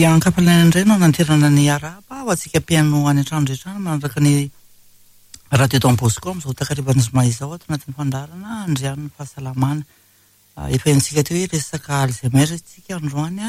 ankapalana indray no nanterana ny araba ho antsika mpiaino any an-trano rehetra manaraka ny radio Don Bosco amin'izao takariban'ny zoma izao ato anatin'ny fandarana andrian'ny fahasalamana. Efa haintsika teo hoe resaka Alzheimer isika androany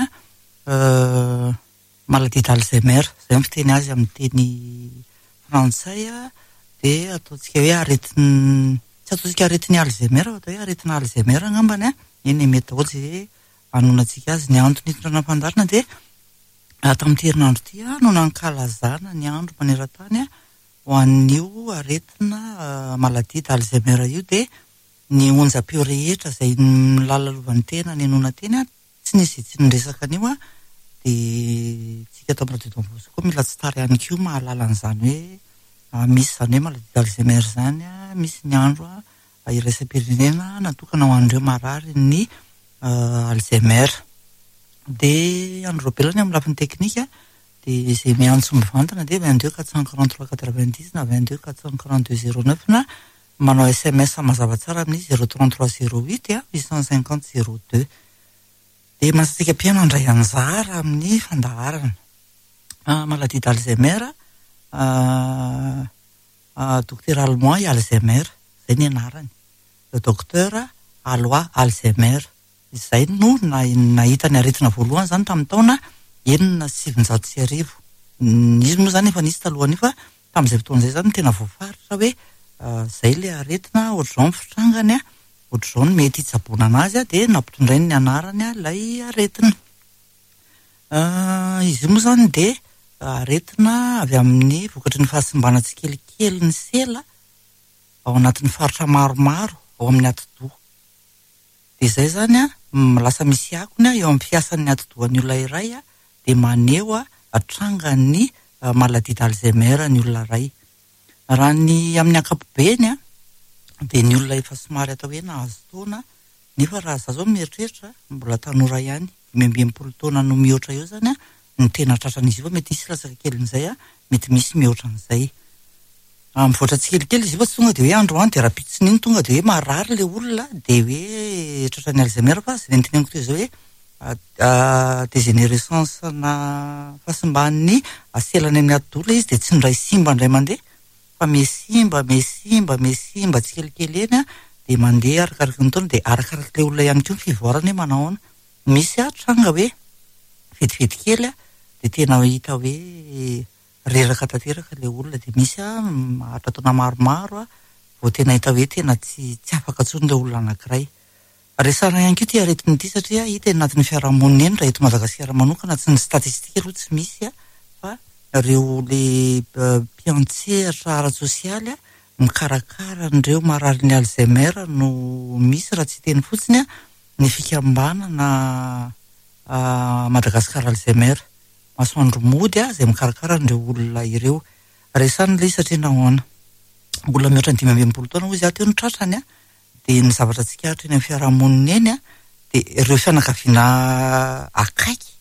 maladie d'Alzheimer izay ny fiteny azy amin'ny teny frantsay dia ataontsika hoe tsy ataontsika aretin'ny Alzheimer atao hoe aretina Alzheimer angambany iny mety daholo izay anonantsika azy. Ny antony hitondrana fandarana dia tamin'ity herinandro ity no nankalazana ny andro maneran-tany ho an'io aretina maladie d'Alzheimer io dia ny onjam-peo rehetra izay milalovan'ny tena ny anona teny tsy nisy tsy niresaka an'io dia tsika ato amin'ny radio Don Bosco koa mila tsy tary ihany koa mahalala an'izany hoe misy izany hoe maladie d'Alzheimer izany misy ny andro iraisam-pirenena natokana ho an'ireo marary ny Alzheimer. Dia andro roapelany amin'ny lafiny teknika dia izay miantso mivantana dia 22 443 90 na 22 442 09 na manao SMS mazava tsara amin'ny 033 08 850 02. Dia masatsika mpiaino andray anjara amin'ny fandaharana maladie d'Alzheimer docteur Allemand Alzheimer izay ny anarany, le docteur Alois Alzheimer. Izay no nahita ny aretina voalohany izany tamin'ny taona 1990. Izy moa izany efa nisy talohany fa tamin'izay fotoana izay izany tena voafaritra hoe izay ilay aretina ohatr'izao ny fitrangany ohatr'izao ny mety hitsaboana anazy dia nampitondray ny anarany ilay aretina. Izy moa izany dia aretina avy amin'ny vokatry ny fahasimbana tsikelikely ny sela ao anatin'ny faritra maromaro ao amin'ny atidoha. Dia izay izany lasa misy akony eo amin'ny fiasan'ny atidohan'ny olona iray dia maneho hatrangany maladie d'Alzheimer ny olona iray. Raha ny amin'ny ankapobeny dia ny olona efa somary atao hoe nahazo taona nefa raha izaho zao mieritreritra mbola tanora ihany 20 taona no mihoatra eo izany ny tena tratran'izy io mety misy lasaka kelin'izay mety misy mihoatra an'izay. Mivoatra tsikelikely izy io fa tsy tonga dia hoe androany dia rapitsiny iny tonga dia hoe marary ilay olona dia hoe tratran'ny Alzheimer fa izay noteneniko teo izao hoe dégénérescence na fahasimban'ny selany amin'ny atidoha izy dia tsy ndray simba indray mandeha fa mesimba tsikelikely eny dia mandeha arakaraka ny taona dia arakaraka ilay olona ihany koa ny fivoarany hoe manao ahoana. Misy tranga hoe vetivety kely dia tena hita hoe reraka tanteraka ilay olona dia misy mahatra taona maromaro vao tena hita hoe tena tsy afaka intsony ilay olona anankiray. Resana ihany koa ity aretina ity satria hita eny anatin'ny fiarahamonina eny raha eto Madagasikara manokana tsy ny statistika aloha tsy misy fa ireo le mpiantsehatra ara-tsosialy mikarakara an'ireo mararin'ny Alzheimer no misy raha tsy teny fotsiny ny fikambanana Madagasikara Alzheimer. Masoandro mody izay mikarakara an'ireo olona ireo. Resana ilay satria nahoana olona mihoatra ny 25 taona hoy izy teo ny tratrany dia ny zavatra tsikaritra eny amin'ny fiarahamonina eny dia ireo fianakaviana akaiky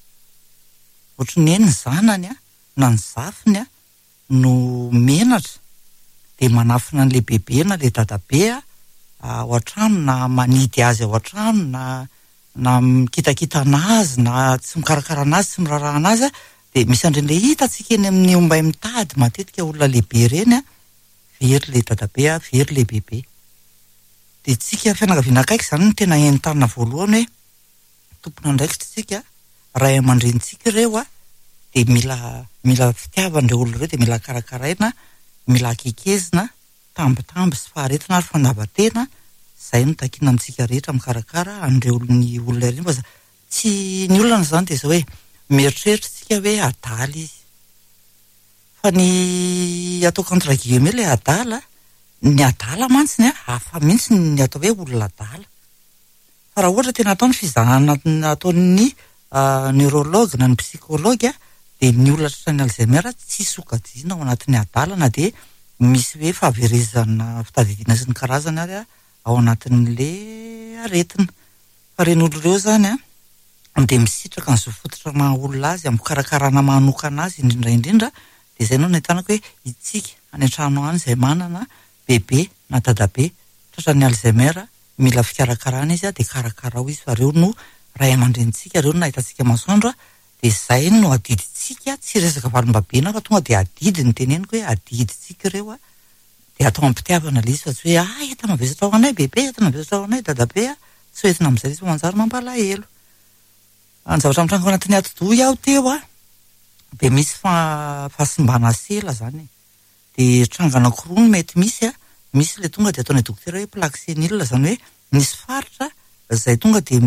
ohatrany ny zanany na ny zafiny no menatra dia manafina an'ilay bebe na ilay dadabe ao an-trano na manidy azy ao an-trano na mikitakita anazy na tsy mikarakara anazy tsy miraraha anazy dia misy andren'ilay hitantsika eny amin'ny ombay mitady matetika olona lehibe ireny very ilay dadabe very ilay bebe. Dia tsika fianakaviana akaiky izany no tena entanina voalohany hoe tompona andraikitra tsika ray aman-drenitsika ireo dia mila fitiavan'ireo olona ireo dia mila karakaraina, mila akekezina, tambitamby sy faharetina ary fandavan-tena. Izay no takiana amintsika rehetra mikarakara an'ireo ny olona ireny fa tsy ny olona izany dia izao hoe mieritreritra tsika hoe adala izy fa ny ataoko entre guillemets ilay adala ny adala mantsiny hafa mihitsy ny atao hoe olona adala. Fa raha ohatra tena atao ny fizahana ataon'ny neurologue na ny psychologue dia ny olona tratran'ny Alzheimer tsy sokajiana ao anatin'ny adala na dia misy hoe fahaverezana fitadidiana sy ny karazany ary ao anatin'ilay aretina. Fa ireny olona ireo izany dia misitraka ny zofototra maha olona azy amin'ny fikarakarana manokana azy indrindra dia izay no nahitanako hoe itsika any an-trano any izay manana bebe na dadabe tratran'ny Alzheimer mila fikarakarana izy dia karakarao izy fa ireo no ray aman-drenitsika ireo no nahitantsika masoandro de zay no adiditsika tsy resaka valim-babena fa tonga de adidy ny teneniko hoe adiditsika ireo de atao ampitiavana le izy fa tsy hoe eta mavesatra ao anay bebe, eta mavesatra ao anay dadabe tsy hoentina amin'izay izy manjary mampalahelo. Ny zavatra mitrango anatin'ny ati-doha iaho teo de misy fahasimbana sela zany de trangana anankiroa no mety misy le tonga de ataonay dokotera hoe plaque sénile zany hoe misy faritra zay tonga de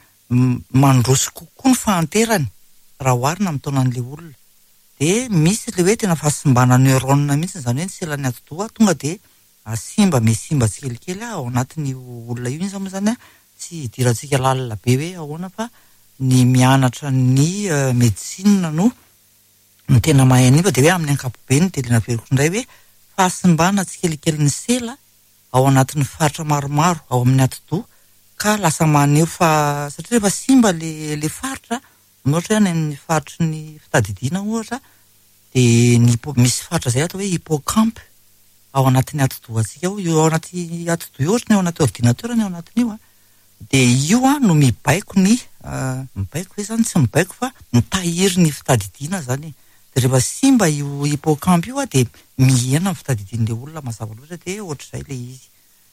mandroso kokoa ny fahanterany raha oharina amin'ny taonan'le olona. De misy le hoe tena fahasimbana neurone mihitsy zany hoe ny selan'ny ati-doha tonga de simba tsikelikely ao anatin'ny olona io izy zany tsy idirantsika lalina be hoe ahoana fa ny mianatra ny medicine no ny tena mahay an'io de hoe amin'ny ankapobeny de lena veriko indray hoe fahasimbana tsikelikely ny sela ao anatin'ny faritra maromaro ao amin'ny ati-doha ka lasa maneho fa satria rehefa simba le faritra ohatra hoe ny faritry ny fitadidiana ohatra de misy faritra zay atao hoe hippocampe ao anatin'ny ati-dohantsika ao anaty ati-doha ohatra ny ao anaty ordinateur ny ao anatin'io de io no mibaiko ny mibaiko hoe zany tsy mibaiko fa mitahiry ny fitadidiana zany de rehefa simba io hippocampe io de mihena ny fitadidian'le olona mazava loatra de ohatr'izay le izy.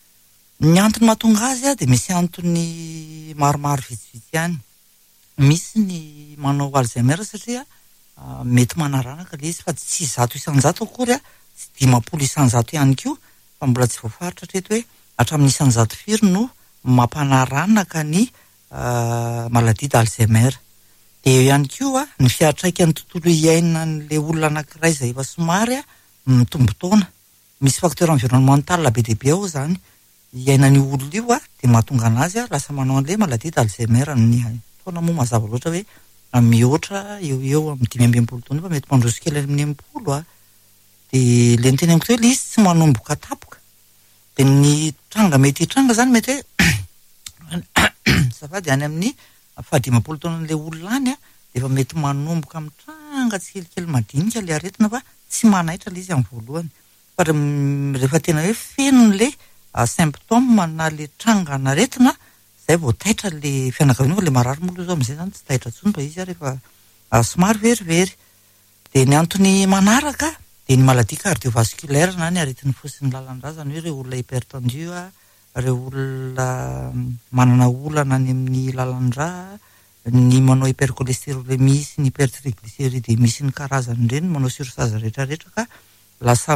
Ny antony mahatonga azy de misy antony maromaro vitsivitsy ihany. Misy ny manao Alzheimer satria mety manaranaka le izy fa tsy 100% akory tsy 50% ihany koa fa mbola tsy voafaritra hatreto hoe hatramin'ny 100 firy no mampanaranaka ny maladie d'Alzheimer. De eo ihany koa ny fiatraikan'ny tontolo iainan'le olona anankiray izay efa somary mitombo taona. Misy facteur environnemental be dia be ao zany iainan'io olona io de mahatonga anazy lasa manao an'ilay maladie d'Alzheimer ny taona moa mazava loatra hoe mihoatra eo amin'ny 5 taona fa mety mandroso kely amin'ny 80 de le niteneniko teo le izy tsy manomboka tapoka de ny tranga mety hitranga zany mety hoe safady any amin'ny 15 taonan'le olona any de efa mety manomboka mitranga tsikelikely madinika le aretina fa tsy manaitra le izy amin'ny voalohany fa rehefa tena hoe feno le symptôme na le trangana aretina zay vao taitra le fianakaviana fa le marary moa zao amin'izay zany tsy taitra tsony fa izy rehefa somary verivery. De ny antony manaraka de ny maladie cardiovasculaire na ny aretin'ny fo sy ny lalan-dra zany hoe ireo olona hypertendu ireo olona manana olana any amin'ny lalan-dra ny manao hypercholestérolémie sy ny hypertriglycéride misy ny karazany ireny manao surcharge rehetrarehetra ka lasa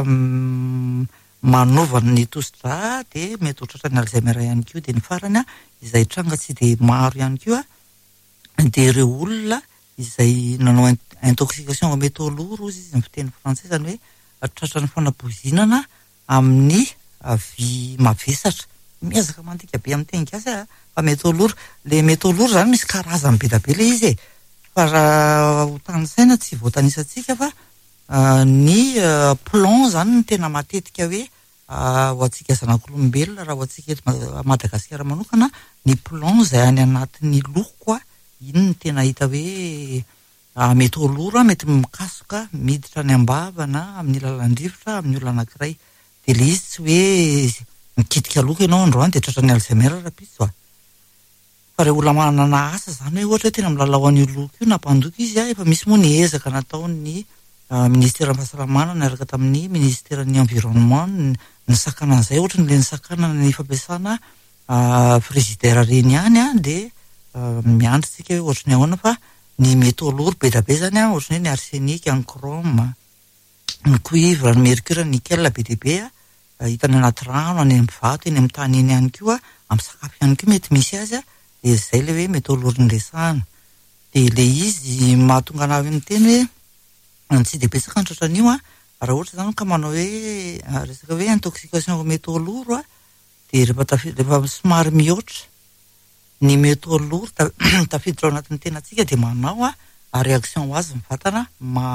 manovana ny tosi-dra de mety ohatratra ny Alzheimer ihany koa de ny farany izay tranga tsy de maro ihany koa de ireo olona izay nanao intoxication au métaux lourds izy ny fiteny frantsay zany hoe tratran'ny fanapozinana amin'ny vy mavesatra miezaka mandinika be amin'ny teny gasy fa métaux lourds le métaux lourds zany misy karazany be da be le izy fa raha ho tanisaina tsy voatanisantsika fa ny plomb zany ny tena matetika hoe ho antsika zanak'olombelona raha ho antsika eto Madagasikara manokana ny plomb zay any anatin'ny loko iny ny tena hita hoe métaux lourds mety mikasoka miditra any ambava na amin'ny lalan-drivotra amin'ny olona anankiray de le izy tsy hoe mikitika loko ianao androany de tratra ny Alzheimer rapitso fa reha olona manana asa zany hoe ohatra hoe tena milalao an'io loko io nampandoky izy efa misy moa ny ezaka nataon'ny ministère fahasalamana niaraka tamin'ny ministère ny environnement ny sakana an'izay ohatra ny le ny sakana ny fampiasana frigidaire reny ihany de miandritsika hoe ohatra ny ahoana fa ny métaux lourds be da be zany ohatra ny arsenic, ny chrome, ny cuivre, ny mercure, ny nickel be dia be hitany anaty rano any amin'ny vato eny amin'ny tany eny ihany koa amin'ny sakafo ihany koa mety misy azy de zay le hoe métaux lourds ndresana de le izy mahatonga anazy ny teny hoe tsy de betsaka ny tratran'io raha ohatra zany ka manao hoe resaka hoe intoxication au métaux lourds de rehefa somary mihoatra ny métaux lourds tafiditra ao anatin'ny tenantsika de manao réaction ho azy ny vatana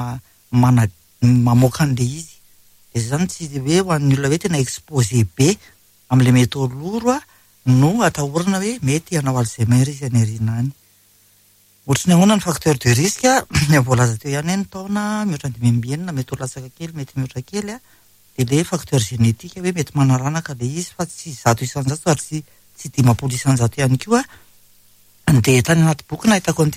mamoaka an'le izy de zany tsy hoe ho an'ny olona hoe tena exposé be amin'le métaux lourds no atahorana hoe mety hanao Alzheimer izy any aoriana any. Ohatra ny ahoana ny facteur de risque voalaza teo ihany ny taona mihoatra ny 5 mety ho latsaka kely mety mihoatra kely de le facteur génétique hoe mety manaranaka le izy fa tsy 100% ary tsy 50% ihany koa de tany anaty boky nahitako an'ity hoe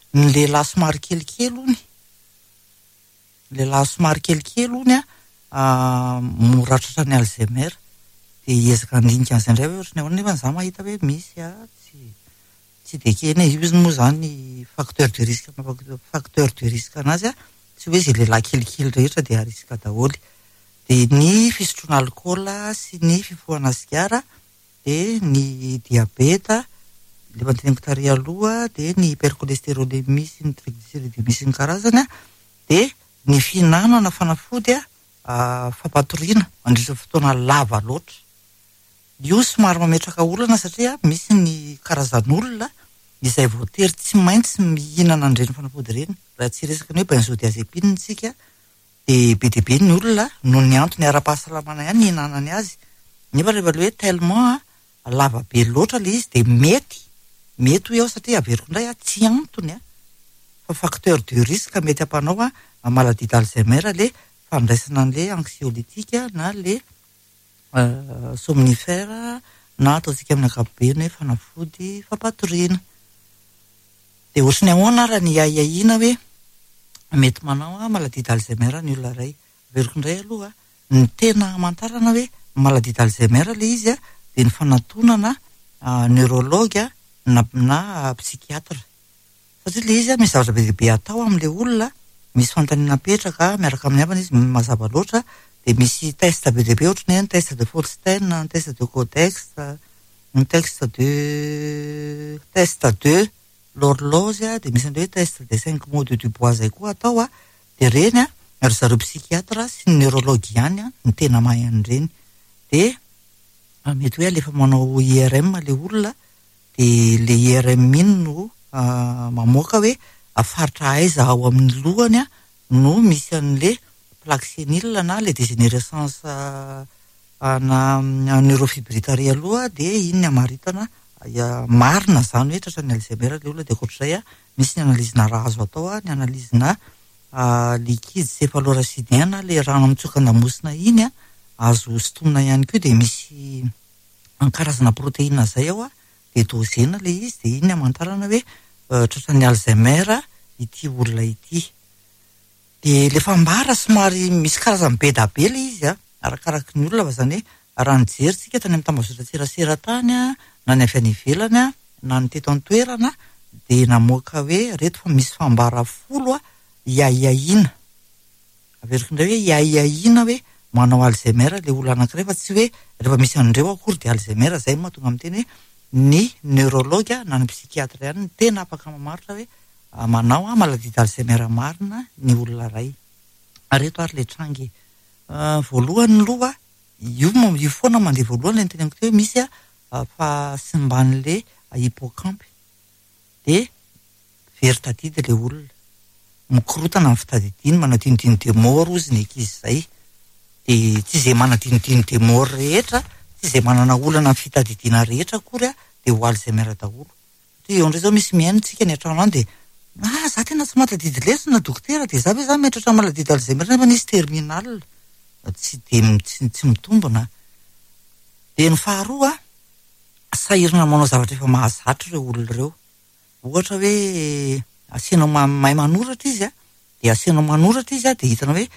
ny lehilahy somary kelikely ony. Lehilahy somary kelikely ony moratratra ny Alzheimer. De ezaka andinika an'izay indray hoe ohatrany ahoana nefa za mahita hoe misy tsy de keny io izy moa zany facteur de risque anazy tsy hoe zay lehilahy kelikely rehetra de arisika daholo. De ny fisotroana alcool sy ny fifohana sigara, de ny diabeta, le manteniko tary aloha, de ny hypercholestérolémie sy ny triglycéridémie sy ny karazany, de ny fihinanana fanafody fampatoriana mandritra fotoana lava loatra. Io somary mametraka olana satria misy ny karazan'olona izay voatery tsy maintsy mihinana an'ireny fanafody ireny. Raha tsy resaka ny hoe benzodiazepine tsika, de be dia be ny olona noho ny antony ara-pahasalamana ihany hihinanany azy. Nefa rehefa le hoe tellement lava be loatra le izy de mety hoe ao satria averiko indray tsy antony fa facteur de risque mety ampanao maladie d'Alzheimer le fandraisana an'le anxiolytique na le somnifère na ataontsika amin'ny ankapobeny hoe fanafody fampatoriana. De ohatrany ahoana raha ny iaiahina hoe mety manao maladie d'Alzheimer ny olona iray. Averiko indray aloha ny tena hamantarana hoe maladie d'Alzheimer le izy de ny fanatonana neurologue na psychiatre. Satria le izy misy zavatra be dia be atao amin'le olona, misy fanontaniana petraka miaraka amin'ny havana izy mazava loatra, de misy test be dia be ohatrany hoe ny test de Folstein, ny test de Codex, ny test de l'horloge, de misy an'ilay test de 5 mots de Dubois zay koa atao de reny ry zareo psychiatre sy ny neurologue ihany ny tena mahay an'ireny. De mety hoe alefa manao IRM le olona, de le IRM iny no mamoaka hoe afaritra aiza ao amin'ny lohany no misy an'le plaque sénile na le dégénérescence na neurofibrillataire aloha, de iny amaritana marina zany hoe tratran'ny Alzheimer le olona. De koatr'izay misy ny analyse-na raha azo atao, ny analyse-na liquide céphalorachidien, le rano mitsokan-damosina iny azo sintomina ihany koa. De misy karazana protéine zay ao de dosena le izy, de iny amantarana hoe tratran'ny Alzheimer ity olona ity. De le fambara somary misy karazany be da be le izy arakaraky ny olona, fa zany hoe raha nijeritsika tany amin'ny tambazotra serasera tany na ny avy any ivelany na ny teto an-toerana, de namoaka hoe reto fa misy fambara 10 iaiahina. Averiko indray hoe iaiahina hoe manao Alzheimer le olona anankiray, fa tsy hoe rehefa misy an'ireo akory de Alzheimer zay mahatonga amin'ny teny hoe ny neurologue na ny psychiatre ihany ny tena afaka mamaritra hoe manao maladie d'Alzheimer marina ny olona ray. Reto ary le trangy voalohany loha io foana mandeha voalohany le teneniko hoe misy fahasimban'le hippocampe, de veritadidy le olona mikorotana amin'ny fitadidiny, manadinodiny de mort ozy ny ankizy zay. De tsy izay manadinodiny de mort rehetra, tsy izay manana olana amin'ny fitadidiana rehetra akory de ho Alzheimer daholo. Eo indray zao misy miainitsika ny atrano any de za tena tsy matadidy lesona dokotera, de za hoe za metratra maladie d'Alzheimer nefa nisy terminal, tsy mitombona. De ny faharoa sahirana manao zavatra efa mahazatra ireo olona ireo. Ohatra hoe asianao mahay manoratra izy de asianao manoratra izy de hitanao hoe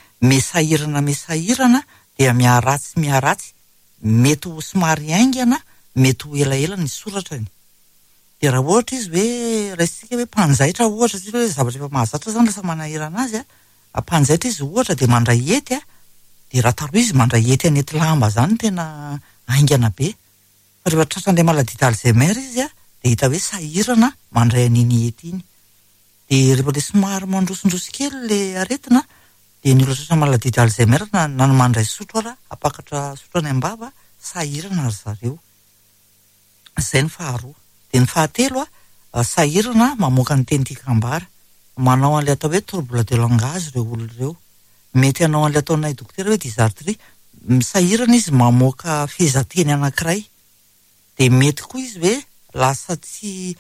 mesahirana de miaratsy, mety ho somary aingana, mety ho elaela ny soratrany. De raha ohatra izy hoe raisitsika hoe mpanjaitra ohatra, tsy hoe zavatra efa mahazatra zany lasa manahirana azy mpanjaitra izy ohatra de mandray hety de raha taro izy mandray hety anety lamba zany tena aingana be. Fa rehefa tratran'ilay maladie d'Alzheimer izy de hita hoe sahirana mandray an'iny hety iny. De rehefa le somary mandrosondroso kely le aretina de ny olona tratra maladie d'Alzheimer na ny mandray sotro apakatra sotro any am-bava sahirana ry zareo. Zay ny faharoa. De ny fahatelo sahirana mamoaka ny teny tikambara, manao an'ilay atao hoe trouble de langage ireo olona ireo. Mety hanao an'ilay ataonay dokotera hoe dysarthrie, sahirana izy mamoaka fehezanteny anankiray. De mety koa izy hoe lasa tsy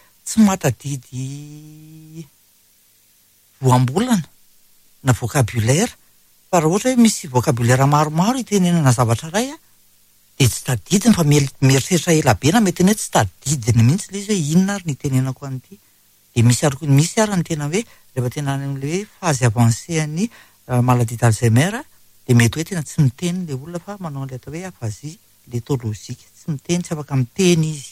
matadidy voambolana na vocabulaire, fa raha ohatra hoe misy vocabulaire maromaro itenenana zavatra ray de tsy tadidiny fa mieritreritra ela be na mety hoe tsy tadidiny mihitsy le izy hoe inona ary ny tenenako an'ity. de misy ary ny tena hoe rehefa tena an'le hoe phase avancée ny maladie d'Alzheimer de mety hoe tena tsy miteny le olona fa manao le atao hoe aphasie léthologique, tsy miteny, tsy afaka miteny izy.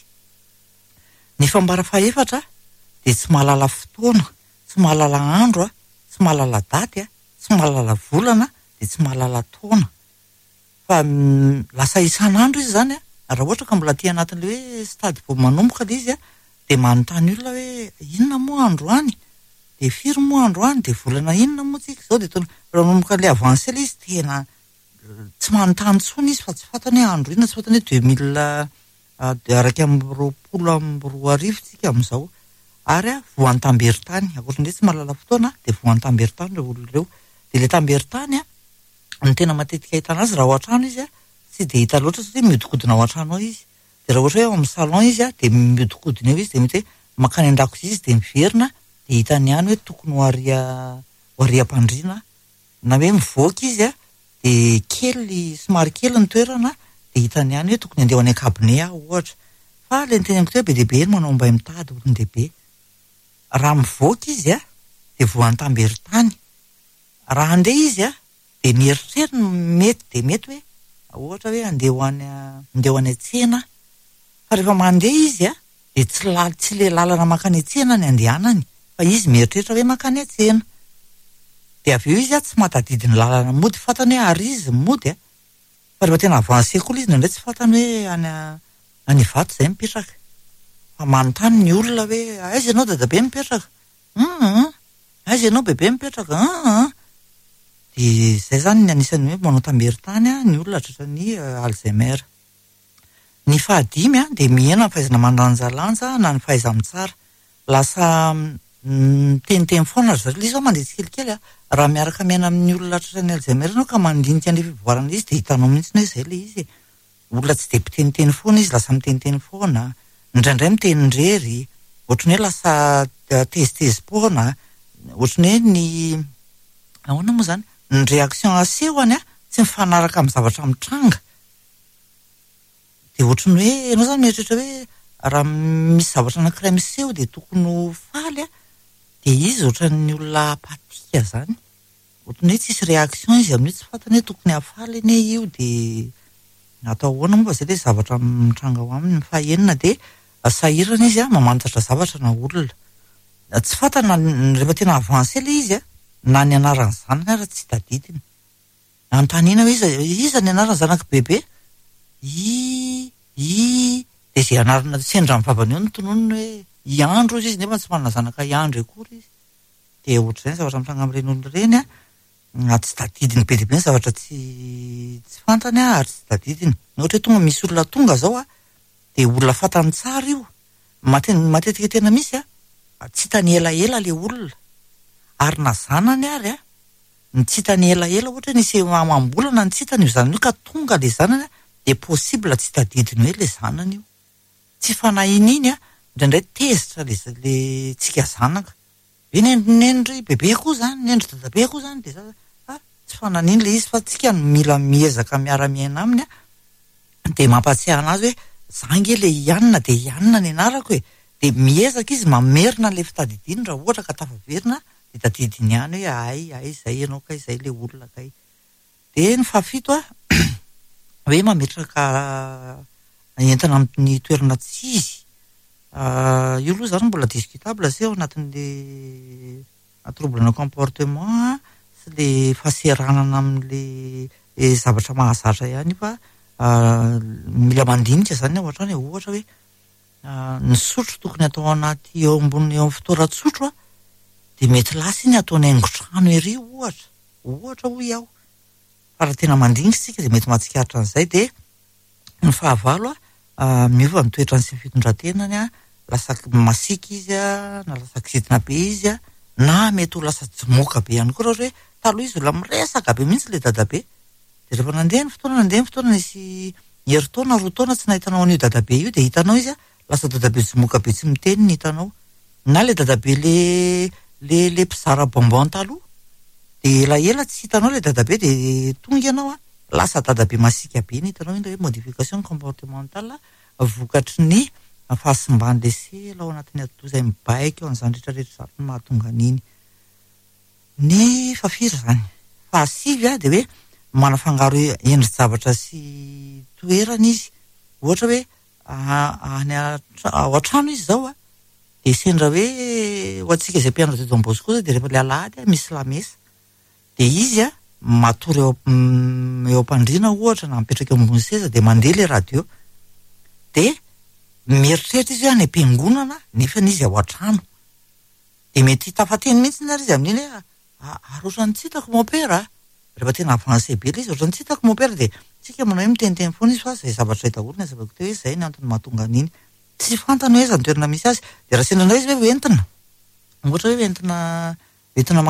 Ny fambara faefatra de tsy mahalala fotoana, tsy mahalala andro, tsy mahalala daty, tsy mahalala volana, de tsy mahalala taona. Fa lasa isan'andro izy zany raha ohatra ka mbola aty anatin'le hoe stady vao manomboka le izy de manontany olona hoe inona moa andro any, de firy moa andro any, de volana inona moa tsika zao, de raha manomboka le avancé le izy tena tsy manontany tsony izy fa tsy fantany hoe andro inona, tsy fantany hoe 2000 araka amby 20 tsika am'izao. Ary voan'ny tamberitany, akoatran'izay tsy mahalala fotoana de voan'ny tamberitany reo olona reo. De le tamberitany ny tena matetika ahitana azy raha ao an-trano izy tsy de hita loatra satria miodikodina ao an-trano ao izy. De raha ohatra hoe ao amin'ny salon izy de miodikodina eo izy de mety hoe makany an-dakozia izy de miverina de hitany ihany hoe tokony ho ariam-pandriana na hoe mivoaka izy de kely somary kely ny toerana de hitany ihany hoe tokony andeha any an-kabinet ohatra. Fa le ny teneniko hoe be deabe ny manao mba mitady olon-dehibe. Raha mivoaka izy de voan'ny tamberitany. Raha andeha izy de mieritreriny mety de mety hoe ohatra hoe andeha ho any an-tsena. Fa rehefa mandeha izy de tsy le lalana makany an-tsena ny andehanany fa izy mieritreritra hoe makany an-tsena. De avy eo izy tsy matadidiny lalana mody, fantany hoe ary izy mody fa rehefa tena avancé koa izy nandray tsy fantany hoe any Ivato zay mipetraka. Fa manontany ny olona hoe aiza ianao dadabe mipetraka? Aiza ianao bebe mipetraka? De zay zany ny anisany hoe manao tamberitany ny olona tratran'ny Alzheimer. Ny fahadimy de mihena ny fahaizana mandanjalanja na ny fahaiza-mitsara. Lasa teniteny foana zareo le izy ao mandeha tsikelikely raha miaraka miaina amin'ny olona tratran'ny Alzheimer ianao ka mandinika ny fivoarana izy de hitanao mihitsy hoe zay le izy. Olona tsy de mpiteniteny foana izy, lasa miteniteny foana, indraindray mitenindrery, ohatrany hoe lasa tezitezi-poana, ohatrany hoe ny ahoana moa zany, ny réaction asehony tsy mifanaraka amin'ny zavatra mitranga. De ohatrany hoe ianao zany mieritreritra hoe raha misy zavatra anankiray miseho de tokony ho faly de izy ohatran'ny olona apatika zany. Ohatrany hoe tsisy réaction izy amin'io, tsy fantany hoe tokony hafaly anie io de atao ahoana moa zay le zavatra mitranga ao aminy. Fahaenina de sahirana izy mamantatra zavatra na olona. Tsy fantana rehefa tena avancé le izy na ny anaran'ny zanany raha tsy tadidiny. Antanina hoe iza ny anaran'ny zanaka bebe? De zay anarana sendra amin'ny vavany eo ny tononony hoe Iandro izy nefa tsy manana zanaka Iandro akory izy. De ohatr'izay zavatra mitranga amin'ireny olona ireny tsy tadidiny be deabe ny zavatra tsy fantany ary tsy tadidiny. Ohatra hoe tonga misy olona tonga zao de olona fantany tsara io. Matetika tena misy tsy hitany elaela le olona. Ary na zanany ary ny tsy hitany elaela ohatra nisy amam-bolana ny tsy hitany io zanany io ka tonga le zanany de possible tsy tadidiny hoe le zanany io. Tsy fanahiny iny indraindray tezitra le tsika zanaka. Nendry bebe koa zany, nendry dadabe koa zany de tsy fananiny le izy fa tsika mila miezaka miara-miaina aminy de mampatsiahy anazy hoe zange le ianona de ianona ny anarako de miezaka izy mamerina le fitadidiny raha ohatra ka tafaverina de tadidiny ihany hoe ay zay ianao kay, zay le olona kay. De ny fahafito hoe mametraka entana amin'ny toerana tsy izy. Io aloha zany mbola discutable zay ao anatin'le trouble comportement sy le fahaseranana amin'le zavatra mahazatra ihany fa mila mandinika zany ao an-trano ohatra hoe ny sotro tokony atao anaty eo ambony eo amin'ny fitoeran-tsotro de mety lasa iny ataony haingon-trano ery ohatra hoy aho. Fa raha tena mandinika sika de mety mahatsikaritra an'izay. De ny fahavalo miova ny toetrany sy ny fitondrantenany lasa masika izy na lasa kizitina be izy na mety ho lasa jimoka be ihany koa raha hoe taloha izy olona miresaka be mihitsy le dadabe. De rehefa nandeha ny fotoana nisy herintaona roa taona tsy nahitanao an'io dadabe io de hitanao izy lasa dadabe jimoka be tsy miteny ny hitanao. Na le dadabe le mpizara bonbon taloha de elaela tsy hitanao le dadabe de tonga ianao lasa dadabe masika be ny hitanao hoe modification comportementale vokatry ny fahasimbany le sela ao anatin'ny atoto izay mibaika eo an'izany rehetrarehetra zany mahatonga an'iny. Ny fahafiry zany fahasivy a de hoe manafangaro endri-javatra sy toerana izy. Ohatra hoe any ao an-trano izy zao a de sendra hoe ho antsika izay mpianatra teto Ambosy kosa de rehefa le alahady misy lamesa de izy a matory eo am-pandriana ohatra na mipetraka eo ambony seza de mandeha le radio de mieritreritra izy hoe any am-piangonana nefa izy ao an-trano de mety tafateny mihitsy na izy amin'iny hoe ohatrany tsy hitako mopera rehefa tena avancé be le izy ohatrany tsy hitako mopera de tsika manao hoe miteniteny foana izy fa zay zavatra daholo ny azavako teo hoe zay ny antony mahatonga an'iny tsy fantany hoe zany toerana misy azy de raha sendra indray izy hoe entina ohatra hoe entina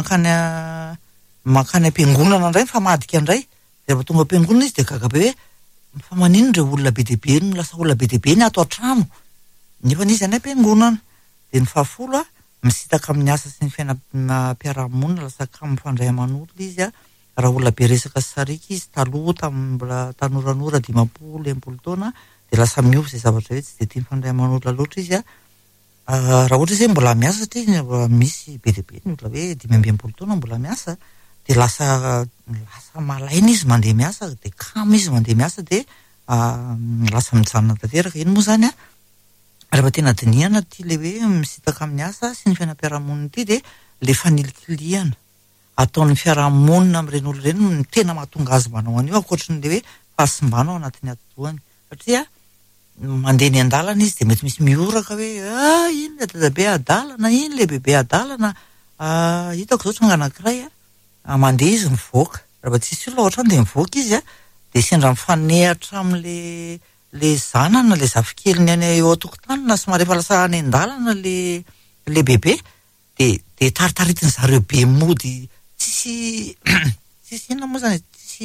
makany am-piangonana indray mifamadika indray de rehefa tonga am-piangonana izy de gaga be hoe fa manino ireo olona be deabe no lasa olona be deabe ny ato an-trano nefa izy any am-piangonana. De ny fahafolo a misitaka amin'ny asa sy ny fiainam-piarahamonina lasaka amin'ny fandray aman'olona izy a raha olona be resaka sarika izy taloha tamin'ny mbola tanoranora 50-80 taona de lasa miova izay zavatra hoe tsy de tia mifandray aman'olona loatra izy a raha ohatra izy hoe mbola miasa satria misy be deabe ny olona hoe 50-80 taona mbola miasa de lasa malaina izy mandeha miasa de kamo izy mandeha miasa de lasa mijanona tanteraka. Iny moa zany a rehefa tena dinihana tia le hoe misitaka amin'ny asa sy ny fiainam-piarahamonina ity de le fanilikiliana ataon'ny fiarahamonina amin'ireny olona ireny ny tena mahatonga azy manao an'io ankoatran'le hoe fahasimbana ao anatin'ny atotoany satria mandeha ny an-dalana izy de mety misy mioraka hoe iny le dadabe adalana iny le bebe adalana hitako zao tranga anankiray mandeha izy mivoaka rehefa tsisy olona ohatrany de mivoaka izy de sendra mifanehatra am'le zanana le zafikeliny any eo an-tokotany na somary efa lasa any an-dalana le bebe de taritaritiny zareo be mody tsisy inona moa zany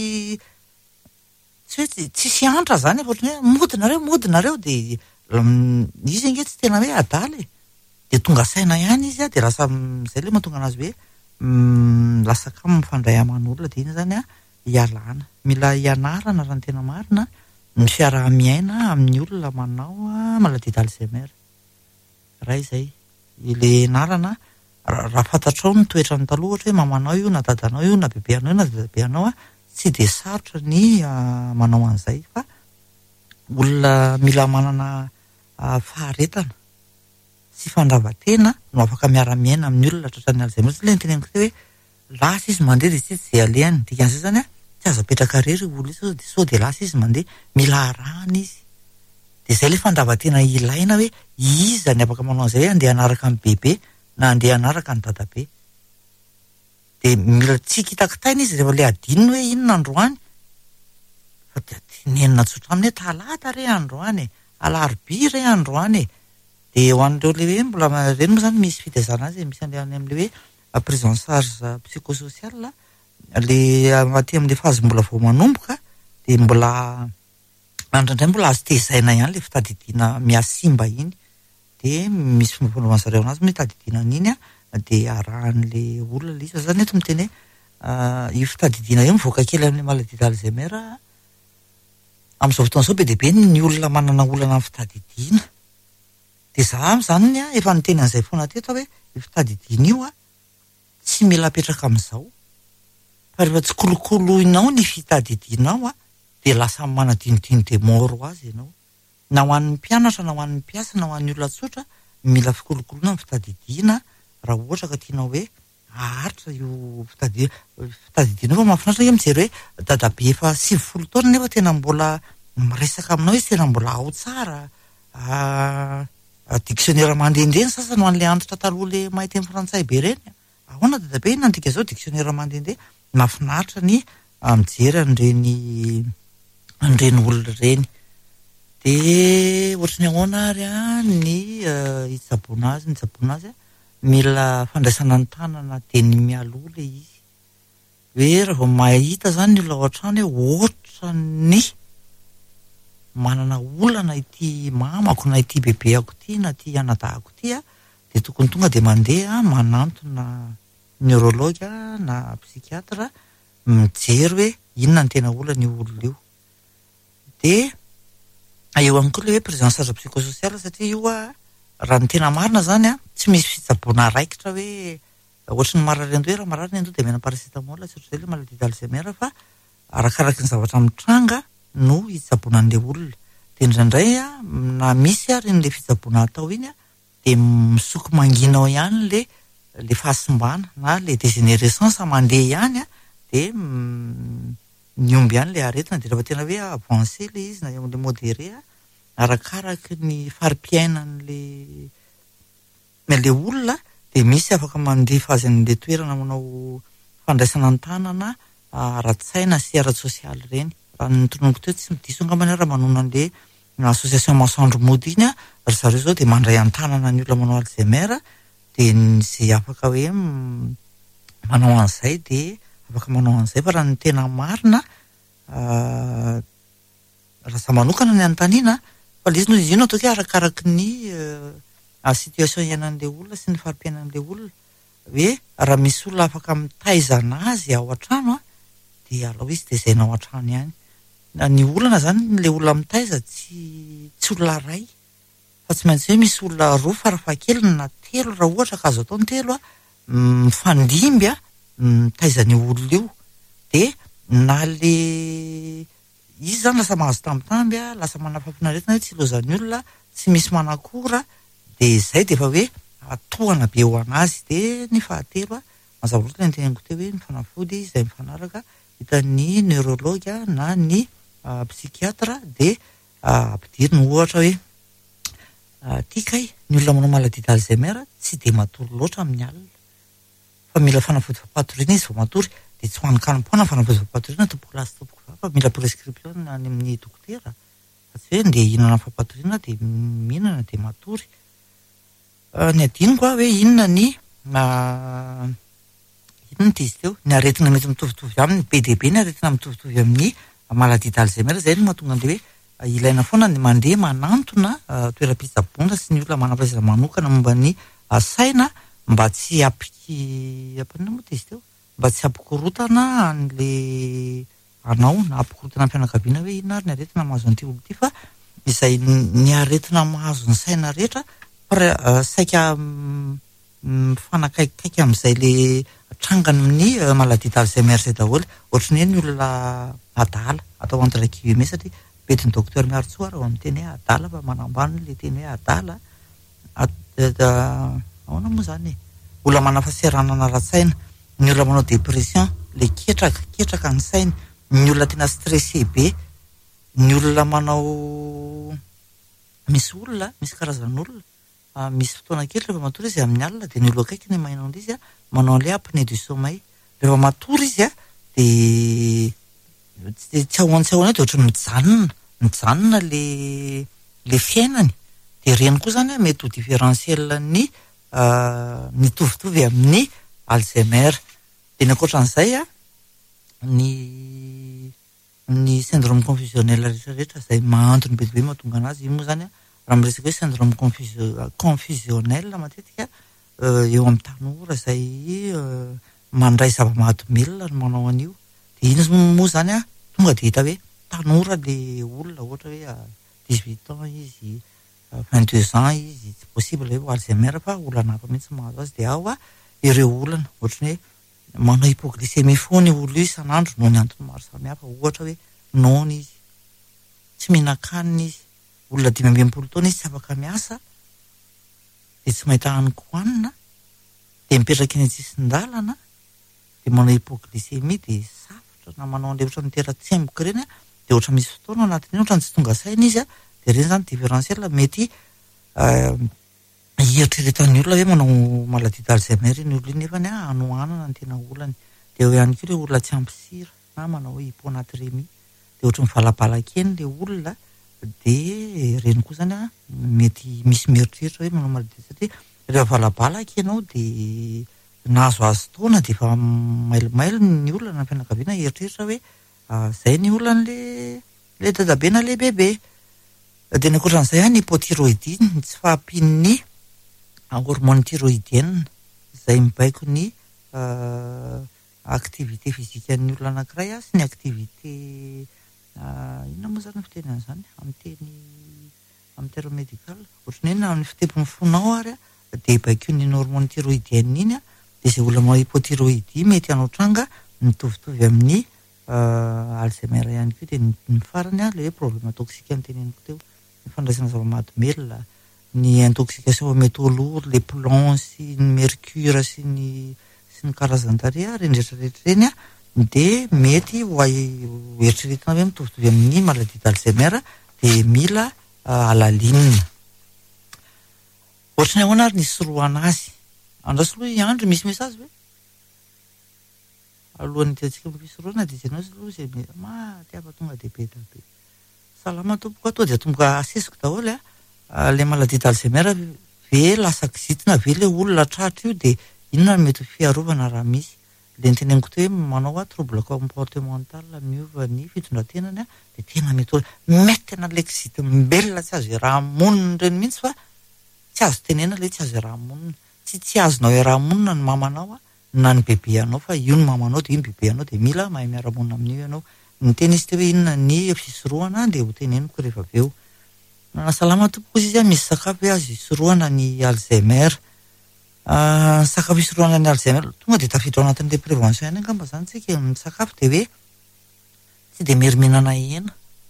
tsisy antra zany ohatrany hoe modinareo de izy nge tsy tena hoe adaly de tonga saina ihany izy de lasa zay le mahatonga anazy hoe lasa kamo mifandray aman'olona de iny zany ialana mila ianarana raha ny tena marina ny fiaraha-miaina amin'ny olona manao maladie d'Alzheimer raha izay le ianarana raha fantatrao ny toetra ny taloha ohatra hoe mamanao io na dadanao io na bebeanao io na dadabeanao tsy de sarotra ny manao an'izay fa olona mila manana faharetana sy fandavan-tena no afaka miara-miaina amin'ny olona tratran'ny Alzheimer tsy le ny teneniko teo hoe lasa izy mandeha de tsy zay alehany dikan'izay zany tsy azo apetraka rery olona izy de sao de lasa izy mandeha mila arahana izy de zay le fandavan-tena ilaina hoe iza ny afaka manao an'izay hoe andeha anaraka amin'ny bebe na andeha anaraka ny dadabe de mila tsy kitakitaina izy rehefa le adininy hoe inona androany fa de tinenina tsotra aminy hoe talata re androany alarobia re androany de ho an'ireo le hoe mbola reny moa zany misy fitezana azy misy any amin'le hoe prise en charge psychosocial le aty amin'le fazy mbola vao manomboka de mbola andrandray mbola azo tezaina ihany le fitadidiana miasimba iny de misy fomba zareo anazy mitadidiana an'iny de arahan'le olona le izy zany eto miteny hoe io fitadidiana io mivoaka kely amin'ny maladie d'Alzheimer amin'izao fotoana izao be deabe ny olona manana olana amin'ny fitadidiana de za zany efa niteny an'izay foana teto hoe io fitadidiana io tsy mila apetraka amin'izao fa rehefa tsy kolokoloinao ny fitadidianao de lasa manadinodino de moro azy ianao na ho an'ny mpianatra na ho an'ny mpiasa na ho an'ny olona tsotra mila fikolokoloina ny fitadidiana raha ohatra ka tianao hoe aharitra io fitadidiana fa mahafinaritra hoe mijery hoe dadabe efa 90 taona nefa tena mbola miresaka aminao izy tena mbola ao tsara dictionnaire mandehandeha ny sasany ho an'le antitra taloha le mahay teny frantsay be reny ahoana dadabe iny nandika zao dictionnaire mandehandeha mahafinaritra ny mijery an'ireny olona reny de ohatrany ahoana ary ny hitsaboana azy mila fandraisana ny tanana de ny mialoha le izy hoe raha vao mahita zany ny olona ao an-trano hoe ohatra ny manana olana ity mamako na ity bebeako ity na ity anadahako ity de tokony tonga de mandeha manantona neurologue na psychiatre mijery hoe inona ny tena olana io olona io de eo ihany koa le hoe prise en charge psychosociale satria io raha ny tena marina zany tsy misy fitsaboana raikitra hoe ohatry ny marary ando hoe raha marary ando dia mena paracétamol tsy ohatry zay le maladie d'Alzheimer fa arakaraky ny zavatra mitranga no hitsaboana an'ilay olona dia indraindray na misy ary n'ilay fitsaboana atao iny dia misoko manginao ihany le fahasimbana na le dégénérescence mandeha ihany dia miomby ihany le aretina dia rehefa tena hoe avancé le izy na le modéré arakaraky ny fari-piainan'le olona dia misy afaka mandefa azy an'le toerana manao fandraisana an-tanana ara-tsaina sy ara-tsosialy ireny raha ny tononoko teo tsy diso angambany raha manona an'le association masoandro mody iny ry zareo zao dia mandray an-tanana ny olona manao Alzheimer dia zay afaka hoe manao an'izay dia afaka manao an'izay fa raha ny tena marina raha za manokana ny anontaniana fa le izy no izy ino atao hoe arakaraky ny situation iainan'ilay olona sy ny fari-piainan'ilay olona hoe raha misy olona afaka mitaizana azy ao an-trano dia alao izy dia zaina ao an-trano ihany ny olana zany le olona mitaiza tsy olona ray fa tsy maintsy hoe misy olona roa farafahakeliny na telo raha ohatra ka azo atao ny telo mifandimby mitaiza ny olona io dia na le izy zany lasa mahazo tambitamby lasa manafafinaretina hoe tsy ilozan'ny olona tsy misy manakora dia izay dia efa hoe atohana be ho anazy dia ny fahatelo mazava loatra ny teneniko teo hoe ny fanafody izay mifanaraka hitan'ny neurologue na ny psychiatra dia ampidiriny ohatra hoe tia kay ny olona manao maladie d'Alzheimer tsy dia matory loatra amin'ny alina fa mila fanafody fampatoriana izy vao matory dia tsy hoan'ny kanompoana fanafody fampatoriana tompoko lasy tompoko fa mila prescription any amin'ny dokotera fa tsy hoe ndeha hihinana fampatoriana dia mihinana dia matory ny adiniko hoe inona ny izy teo ny aretina mety mitovitovy aminy be dia be ny aretina mitovitovy amin'ny maladie d'Alzheimer zay no mahatonga an'ilay hoe ilaina foana ny mandeha manantona toeram-pitsaboana sy ny olona manam-pahaizana manokana momba ny saina mba tsy ampanina moa izy teo mba tsy ampikorotana an'le anao na ampikorotana ny fianakaviana hoe inona ary ny aretina mahazo an'ity olo ity fa izay ny aretina mahazo ny saina rehetra saika mifanakaikikaiky amin'izay le trangany amin'ny maladie d'Alzheimer zay daholo ohatrany hoe ny olona adala atao entre guillemets satria betiny docteur Miartsoa raha amin'ny teny hoe adala fa manambany le teny hoe adala ahoana moa zany olona manafaseranana ra-tsaina ny olona manao dépression le ketraka ny sainy ny olona tena stressé be ny olona manao misy karazan'olona misy fotoana kely rehefa matory izy amin'ny alina dia ny olo akaiky ny mainao izy manao an'ilay apnée du sommeil rehefa matory izy dia tsy ahoany dia ohatry mijanona le fiainany dia reny koa zany mety ho différentiel ny mitovitovy amin'ny Alzheimer dia ny ankoatran'izay ny syndrome confusionnel rehetrarehetra izay mahantony be dia be mahatonga anazy io moa zany raha miresaka hoe syndrome confusionnel matetika eo amin'ny tanora izay mandray zava-mahadomelona no manao an'io dia iny moa zany tonga dia hita hoe tanora le olona ohatra hoe 18 ans izy 22 ans izy tsy possible hoe Alzheimer fa olana hafa mihitsy mahazo azy dia ao ireo olana ohatrany hoe manao hypoglycémie foana olo io isan'andro noho ny antony maro samihafa ohatra hoe noana izy tsy mihinan-kanina izy olona 25 taona izy tsy afaka miasa dia tsy mahita haniko hoanina dia mipetraka eny an-tsisin-dalana dia manao hypoglycémie dia safotra na manao an'ilay ohatra mitera-tsemboka ireny dia ohatra misy fotoana anatin'iny ohatra ny tsy tonga saina izy dia ireny zany différentiel mety hieritreritan'ny olona hoe manao maladie d'Alzheimer ny olona iny nefa anohanana ny tena olany dia eo ihany koa ilay olona tsy ampy sira na manao hyponatremie dia ohatra mivalabalankeny ilay olona dia reny koa zany mety misy mieritreritra hoe manao maladie satria rehefa valabalaka ianao dia nahazo azo taona dia efa mailomailo ny olona na fianakaviana hieritreritra hoe zay ny olana le dadabe na le bebe dia ny ankoatran'izay ny hypothyroïdie tsy fahampian'ny hormone thyroïdienne izay mibaiko ny activité physique-n'ny olona anankiray sy ny activité inona moa zany fiteny an'izany amin'ny teny amin'ny terme médical ohatrany hoe na ny fitepin'ny fonao ary dia bakeo ny hormone thyroïdienne iny dia izay olona manao hypothyroïdie mety hanao tranga mitovitovy amin'ny Alzheimer ihany koa dia ny farany ilay problème toxique noteneniko teo ny fandraisana zava-mahadomelina ny intoxication aux métaux lourds les plombs sy ny mercure sy ny karazan-darea reny rehetrarehetra reny dia mety ho eritreretina hoe mitovitovy amin'ny maladie d'Alzheimer dia mila alalinina. Ohatrany ahoana ary nisy soroana azy andraso aloha andro misy mesazy hoe alohan'ny tiantsika misy soroana dia ianao aloha izay tiava tonga dia be da be salama tompoko atao dia tomboka asesiko daholo ilay maladie d'Alzheimer ve lasa kizitina ve ilay olona tratra io dia inona mety fiarovana raha misy ilay nyteneniko teo hoe manao trouble comportemental miova ny fitondrantenany dia tena mety mety tena ilay kizitimbelona tsy azo raha monina ireny mihitsy fa tsy azo tenena ilay tsy azo raha monina tsy azonao raha monina ny mamanao na ny bebe anao fa io ny mamanao dia io ny bebe anao dia mila mahay miara-monina amin'io ianao ny tena izy teo hoe inona ny fisorohana dia ho teneniko rehefa avy eo. Salama tompoko izy misy sakafo hoe azo isorohana ny Alzheimer. Sakafo isorohana ny Alzheimer tonga dia tafiditra ao anatin'ilay prévention ihany angamba zany tsika ny sakafo dia hoe tsy dia miery mihinana hena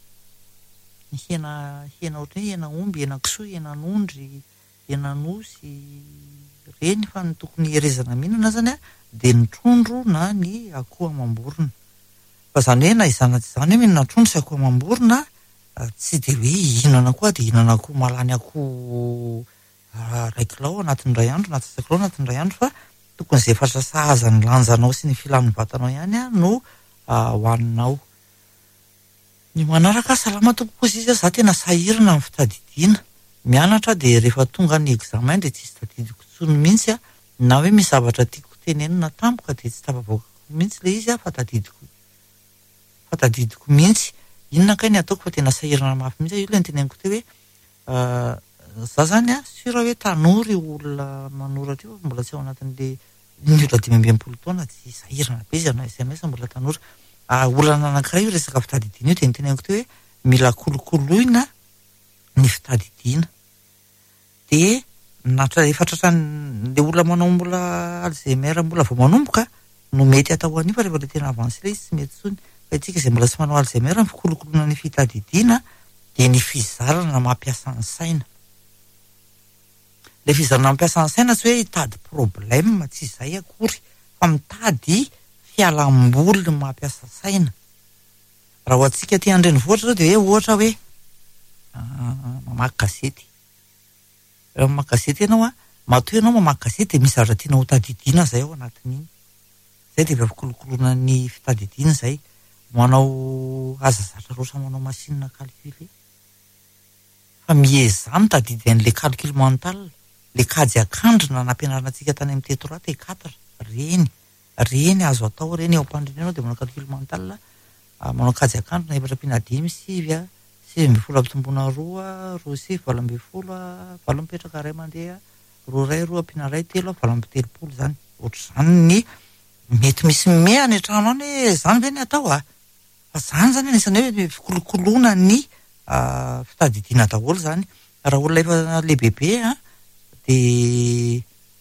hena ohatry hoe hena omby, hena kisoa, hena nondry, hena nosy reny fa ny tokony herezana mihinana zany dia ny trondro na ny akoho amam-borona fa zany hoe na izana tsy izany hoe mihinana trondro sy akoho amam-borona tsy dia hoe hihinana koa dia hihinana akoho malany akoho raikilao anatin'ny ray andro na tsasakilao anatin'ny ray andro fa tokony izay efatra sahazany lanjanao sy ny filan'ny vatanao ihany no hohaninao. Ny manaraka salama tompoko izy za tena sahirana amin'ny fitadidiana mianatra dia rehefa tonga ny examen dia tsisy tadidiko tsony mihitsy na hoe misy zavatra tiako tenenina tampoka dia tsy tafavoaka mihitsy ilay izy fa tadidiko mihitsy inona kay ny ataoko fa tena sahirana mafy mihitsy io ilay nyteneniko teo hoe za zany sura hoe tanora olona manoratra io mbola tsy ao anatin'ilay ny olona 5 taona tsy sahirana be izy anao SMS mbola tanora olana anankiray io resaka fitadidiana io dia nyteneniko teo hoe mila kolokoloina ny fitadidiana dia efa tratran'ilay olona manao mbola Alzheimer mbola vao manomboka no mety atao anio fa rehefa ilay tena avance ilay izy tsy mety tsony fa itsika izay mbola tsy manao Alzheimer ny fikolokoloina ny fitadidiana dia ny fizarana mampiasa ny saina. Ilay fizarana mampiasa ny saina tsy hoe hitady problème tsy izay akory fa mitady fialamboly ny mampiasa saina. Raha ho antsika ty andrenivohitra zao dia hoe ohatra hoe mamaky gazety. Rehefa mamaky gazety ianao matoa ianao mamaky gazety dia misy zavatra tiana ho tadidiana zay ao anatin'iny. Zay dia efa fikolokoloina ny fitadidiana zay. Manao azazatra roatra manao masinina calcul fa mieza mitadidy an'ilay calcul mental le kajy akandrina nampianarana antsika tany amin'ny T3 T4 reny azo atao reny ao am-pandrinao dia manao calcul mental manao kajy akandrina 7 7 2 valo mipetraka ray mandeha roa ampina ray telo valo amby telopolo zany ohatr'izany ny mety misy mehany an-trano any hoe zany ve ny atao fa zany zany anisany hoe fikolokoloana ny fitadidiana daholo zany raha olona efa lehibe dia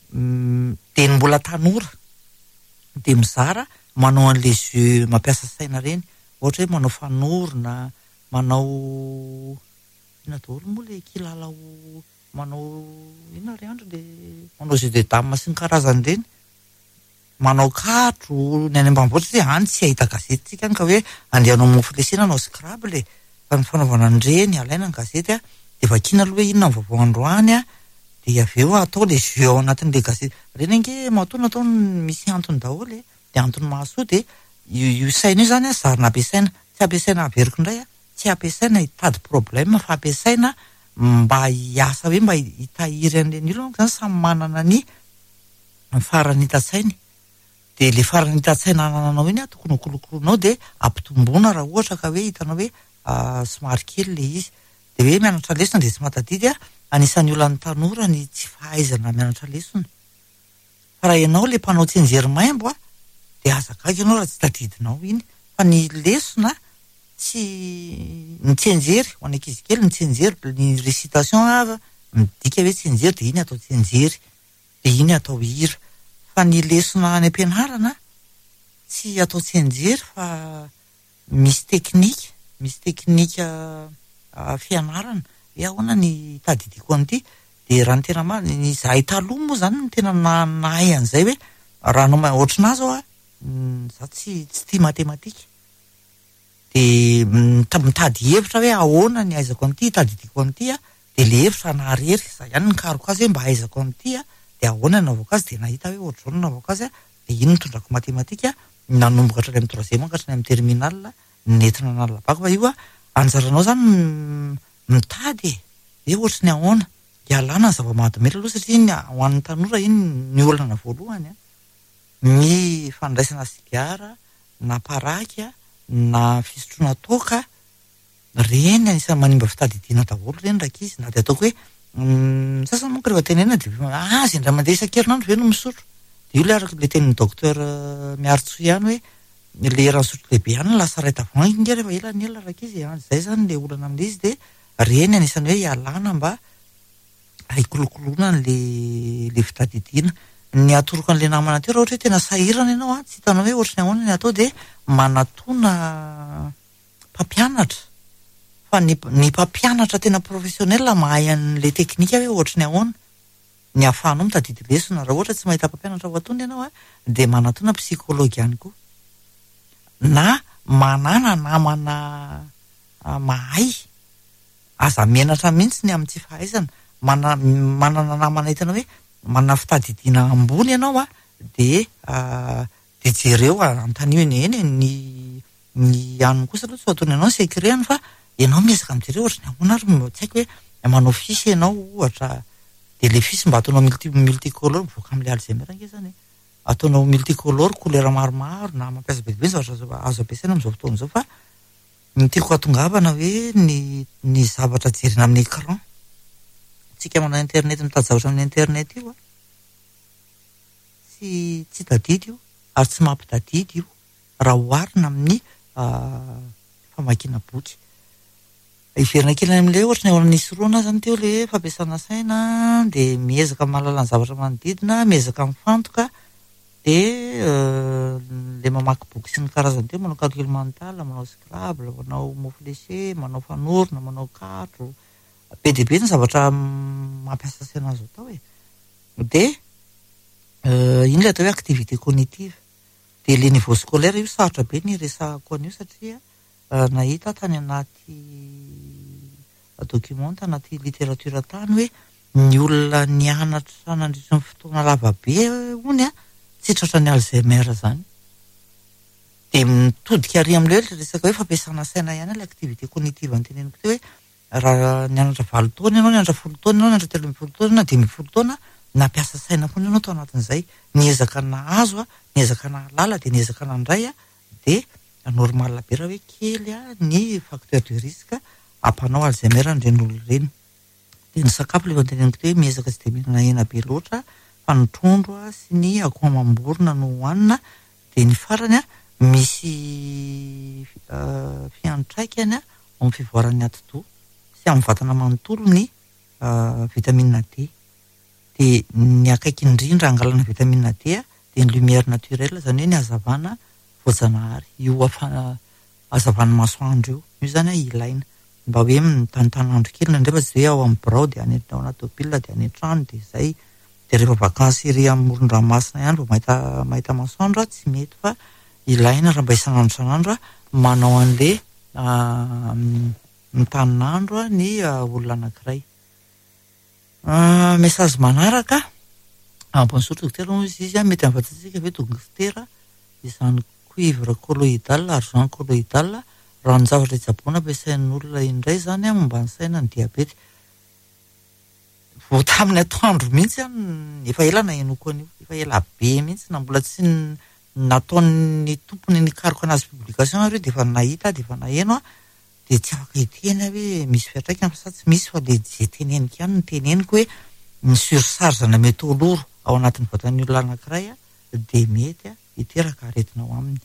ny mbola tanora dia mizara manao an'ilay jeu mampiasa saina reny ohatra hoe manao fanorona manao ina daholo moa ilay kilalao manao ina ry andro dia manao jeu de dame sy ny karazany reny manao katro ny any ambanivohitra dia any tsy ahita gazetitsika ka hoe andehanao mofo lesena anao scrable fa ny fanaovana an'ireny alaina ny gazety dia vakiana aloha hoe inona ny vaovao androany dia avy eo atao ilay jeu ao anatin'ilay gazety reny ange matoa atao misy antony daholo dia antony mahasoa dia io saina io zany zarina ampiasaina tsy ampiasaina averiko indray tsy ampiasaina hitady problème fa ampiasaina mba hiasa hoe mba hitahiry an'ireny ilo zany samy manana ny farany hitatsainy dia le farany hitatsaina anananao iny tokony ho kolokoloinao dia ampitomboana raha ohatra ka hoe hitanao hoe somary kely le izy dia hoe mianatra lesona dia tsy mahatadidy anisan'ny olana tanora ny tsy fahaizana mianatra lesona fa raha ianao le mpanao tsenjery maimbo dia azakaka ianao raha tsy tadidinao iny fa ny lesona tsy nitsenjery ho an'ny ankizy kely nitsenjery ny récitation midika hoe tsenjery de iny atao tsenjery de iny atao hira fa ny lesona any am-pianarana tsy atao tsenjery fa misy teknika fianarana hoe ahoana ny tadidiko an'ity de raha ny tena ny zahay taloha moa zany ny tena nahay an'izay hoe raha anao ohatranazy ao za tsy tia matematika de mitady hevitra hoe ahoana ny ahaizako an'ity tadidiko an'ity de le hevitra naharery za ihany nikaroko azy hoe mba ahaizako an'ity de ahoana nanaovako azy de nahita hoe ohatr'izao nanaovako azy de iny nitondrako matematika nanomboka hatrany amin'ny troisième ka hatrany amin'ny terminal nentina nalabako fa io anjaranao zany mitady hoe ohatry ny ahoana ialana ny zava-mahadomely aloha satria iny ho an'ny tanora iny ny olana voalohany ny fandraisana sigara na paraky na fisotroana toaka reny anisany manimba fitadidiana daholo reny rakizy na de ataoko hoe sasany monko rehefa tenena de azy indray mandeha isan-kerinandro ve no misotro de io le araka le tenin'ny docteur Miartso ihany hoe le rano sotro lehibe ihany lasa ray tavoahangy nge rehefa ela rakizy zay zany le olana amin'izy de reny anisany hoe ialana mba haikolokoloana le fitadidiana ny atoroko an'le namana teo raha ohatra hoe tena sahirana ianao tsy hitanao hoe ohatrany ahoana ny atao de manatona mpampianatra fa ny mpampianatra tena professionnel mahay an'le teknika hoe ohatrany ahoana ny ahafahanao mitadidy lesona raha ohatra tsy mahita mpampianatra ho atony ianao de manatona psikology ihany koa na manana namana mahay aza menatra mihitsy ny amin'ny tsy fahaizana manana namana hitanao hoe manana fitadidiana ambony ianao de jereo antanio eny ny anony kosa aloha tsy ataony ianao ny secret fa ianao miezaka mijereo ohatra ny ahoana ary tsy haiko hoe manao fisy ianao ohatra de le fisy mba ataonao multicolore mivoaka amin'le Alzheimer ange zany ataonao multicolore couleur maromaro na mampiasa bebe zavatra azo ampiasaina amin'izao fotoana izao fa ny tiako hatongavana hoe ny zavatra jerena amin'ny écran tsika manao internet mitady zavatra amin'ny internet io tsy tadidy io ary tsy mampitadidy io raha oharina amin'ny famakiana boky iverina kely amin'ilay ohatra ny ao amin'ny soroana zany teo le fampiasana saina de miezaka mahalala ny zavatra manodidina miezaka mifantoka de le mamaky boky sy ny karazany teo manao calcul mental manao scrabble manao mot fléché manao fanorona manao katro be de be ny zavatra mampiasa saina azo atao de iny le atao hoe activité cognitive de le niveau scolaire io sarotra be ny resahako an'io satria nahita tany anaty document anaty littérature tany hoe ny olona nianatra nandritra ny fotoana lava be ony tsy tratra ny Alzheimer zany de mitodika ary amin'ilay hoe resaka hoe fampiasana saina ihany le activité cognitive anteneniko teo hoe raha nianatra 20 taona ianao nianatra 10 taona ianao nianatra 13 taona na 10 taona nampiasa saina foana ianao tao anatin'izay niezaka nahazo niezaka nahalala de niezaka nandray de normal be raha hoe kely ny facteur de risque ampanao Alzheimer n'ireny olona ireny de ny sakafo le anteneniko teo hoe miezaka tsy de mihinana hena be loatra fa ny trondro sy ny akoho-mamborona no hohanina de ny farany misy fiantraikany amin'ny fivoaran'ny atidoha sy amin'ny vatana manontolo ny vitamine D de ny akaiky indrindra angalana vitamine D de ny lumière naturelle zany hoe ny hazavana voajanahary io hazavana masoandro io zany ilaina mba hoe mitanitanandro kely nandrefa tsy hoe ao amin'ny birao de any ao anaty tobila de any an-trano de zay de rehefa vakansy ery amin'ny moron-dranomasina ihany vao mahita masoandro tsy mety fa ilaina raha mba isan'andro manao an'le mitaninandro ny olona anankiray message manaraka bonjour docteur izy mety am'fatantsika ve docteur izany cuivre colloïdal argent colloïdal ranon-javatra itsaboana ampiasain'ny olona indray zany momba ny saina ny diabety vao tamin'ny atoandro mihitsy efa ela nahenoko an'io efa ela be mihitsy na mbola tsy nataon'ny tompony nikariko anazy publication ary de efa nahita de efa naheno de tsy afaka hiteny hoe misy fiatraikany fa tsy misy fa de je teneniko ihany ny teneniko hoe ny surcharge na métaux lourds ao anatin'ny vatan'ny olona anankiray de mety hiteraka aretina ao aminy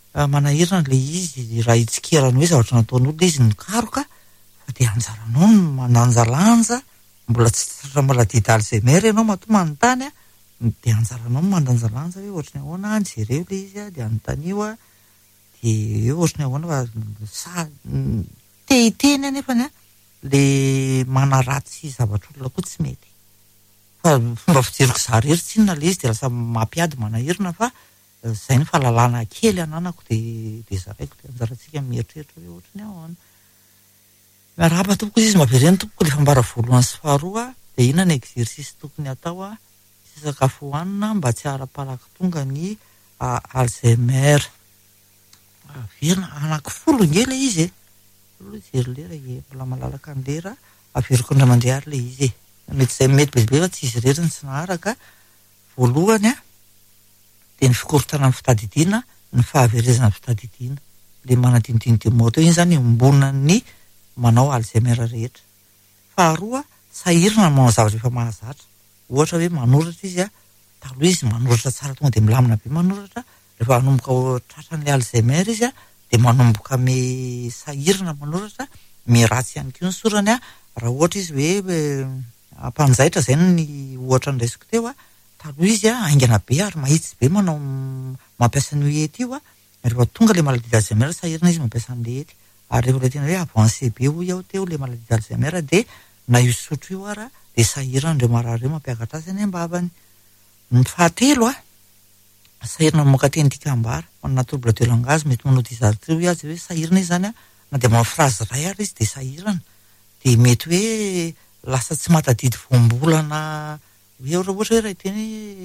manahirana le izy raha itsikerany hoe zavatra nataon'olona izy nikaroka fa dia anjaranao no mananjalanja mbola tsy tratra mbola dida Alzheimer ianao matoa manontany dia anjaranao no mandanjalanja hoe ohatrany ahoana jereo le izy dia anontaniwa dia ohatrany ahoana fa te-hiteny anefany le manaratsy zavatra olona koa tsy mety fa fomba fijeriko za rery tsy inona le izy dia lasa mampiady manahirana fa zay ny fahalalana kely ananako dia zaraiko dia anjaratsika mieritreritra hoe ohatrany ahoana miarahaba tompoko izy mahavereny tompoko le fambara voalohany sy faharoa dia inona ny exercice tokony atao sy sakafo hohanina mba tsy harapalaka tonga ny Alzheimer averina anankifolo nge le izy jery lera mbola malalaka ny lera averiko indray mandeha ary le izy mety izay mety bezibe fa tsy izy rery ny tsy naharaka voalohany dia ny fikorotana ny fitadidiana ny fahaverezana ny fitadidiana le manadinidiny demoto iny zany ombonina ny manao Alzheimer rehetra faharoa sahirana manao zavatra efa mahazatra ohatra hoe manoratra izy taloha izy manoratra tsara tonga dia milamina be manoratra rehefa manomboka tratran'le Alzheimer izy dia manomboka me sahirana manoratra me ratsy ihany koa ny sorany raha ohatra izy hoe ampanjaitra zay ny ohatra niraisiko teo taloha izy aingana be ary mahitsy be manao mampiasa ny hety io rehefa tonga le maladie d'Alzheimer sahirana izy mampiasa ny hety ary rehefa le tena hoe avancé be hoy aho teo le maladie d'Alzheimer dia na io sotro io ara dia sahirana ireo marary ireo mampiakatra azy any ambavany ny fahatelo sahirana mamoaka teny dikambara manana trouble de langage mety manao dysartrie azy hoe sahirana izy zany na dia manao phrase ray ary izy dia sahirana dia mety hoe lasa tsy matadidy voambolana hoe ohatra hoe raha iteny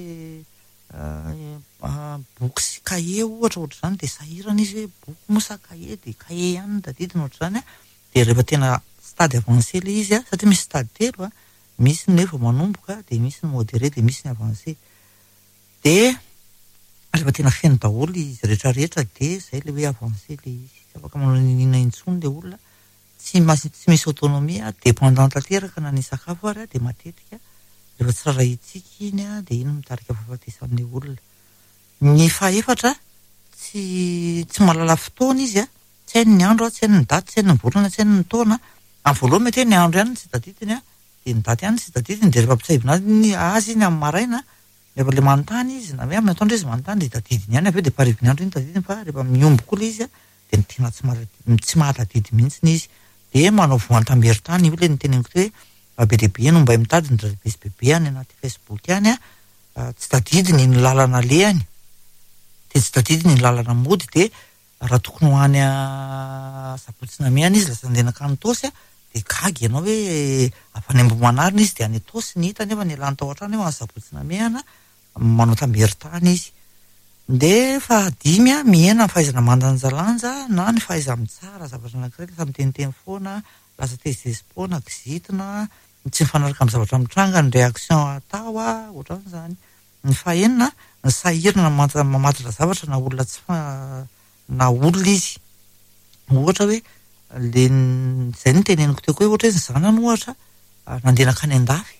boky sy cahier ohatra zany dia sahirana izy hoe boky mosa cahier dia cahier ihany tadidiny ohatra zany dia rehefa tena stade avancé le izy satria misy stade telo misy ny efa manomboka dia misy ny modéré dia misy ny avancé dia rehefa tena feno daholo izy rehetrarehetra dia zay le hoe avancé le izy tsy afaka manao inona intsony le olona tsy misy autonomie dépendant tanteraka na ny sakafo ary dia matetika rehefa tsy rara itsika iny dia iny mitarika fahafatesan'le olona ny fahaefatra tsy malala fotoana izy tsy hainy ny andro tsy hainy ny daty tsy hainy ny volana tsy hainy ny taona amin'ny voalohany mety hoe ny andro ihany tsy tadidiny dia ny daty ihany tsy tadidiny dia rehefa mitsahivina azy iny amin'ny maraina rehefa le manontany izy na hoe amin'ny atoandro izy manontany dia tadidiny ihany aveo dia pariviny andro iny tadidiny fa rehefa miombo koa le izy dia tena tsy mahatadidy mihitsy izy dia manao voantamberin-tany io le ny teneniko teo hoe be lehibe no mba mitady ny drabezy bebe any anaty Facebook any tsy tadidiny ny lalana lehany dia tsy tadidiny ny lalana mody dia raha tokony ho any sabotsina miany izy lasa andeha nakany tosy dia gagy ianao hoe avany ambomanarina izy dia any tosy ny hita nefa ny alany tao an-trano hoe sabotsina miana manao tamberin-tany izy dia fahadimy mihena ny fahaizana mandanjalanja na ny fahaiza mitsara zavatra anankiray lasa miteniteny foana lasa tezitezi-poana kizitina tsy mifanaraka amin'ny zavatra mitranga ny réaction atao ohatran'izany ny fahaenina ny sahirana mamatotra zavatra na olona tsy na olona izy ohatra hoe le zay ny teneniko teo koa ohatra hoe ny zanany ohatra nandeha nakany an-dafy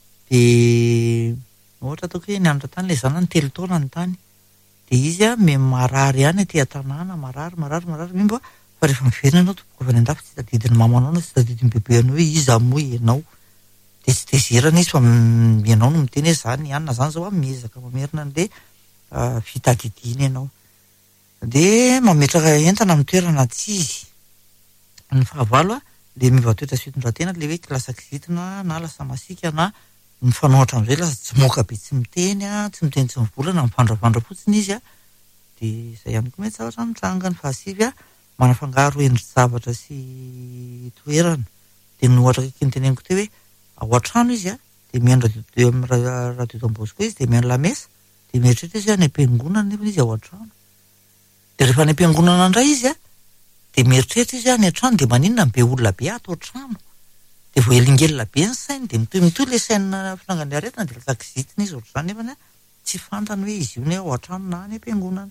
dia ohatra ataoko hoe nianatra tany le zanany 3 taona ny tany dia izy marary ihany aty an-tanàna marary mimba fa rehefa miverina ianao tompoko avy any an-dafy tsy tadidiny mamanao na tsy tadidiny bebeanao hoe izy amoy ianao dia tsy tezerana izy fa ianao no miteny hoe zany ihany na zany zao miezaka mamerina an'le fitadidiana ianao dia mametraka entana amin'ny toerana tsy izy ny fahavalo le mivatoetra sy fitondratena le hoe lasa kizitina na lasa masika na ny fanohatra amin'izay lasa tsy moka be tsy miteny tsy mivolana mivandravandra fotsiny izy dia izay ihany koa mety zavatra mitranga ny fahasivy manafangaro endry zavatra sy toerana dia ny ohatra kaiky ny teneniko teo hoe ao an-trano izy dia mihaino radio Dombosco izy dia mihaino lamesa dia mieritreritra izy any am-piangonana nefa izy ao an-trano dia rehefa any am-piangonana indray izy dia mieritreritra izy any an-trano dia maninona be olona be ato an-trano dia vao elingelina be ny sainy dia mitoy le saina finangany aretina dia lasa kizitina izy ohatr'izany nefa tsy fantany hoe izy io ny ao an-trano na any am-piangonana